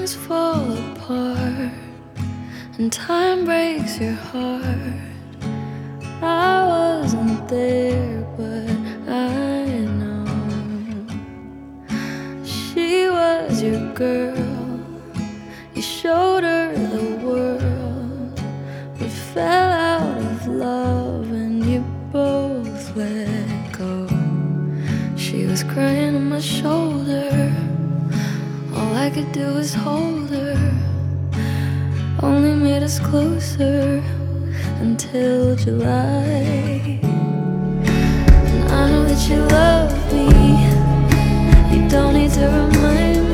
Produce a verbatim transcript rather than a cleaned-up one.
things fall apart and time breaks your heart. I wasn't there, but I know she was your girl. You showed her the world, but fell out of love and you both let go. She was crying on my shoulder, all I could do was hold her. Only made us closer until July. And I know that you love me, you don't need to remind me.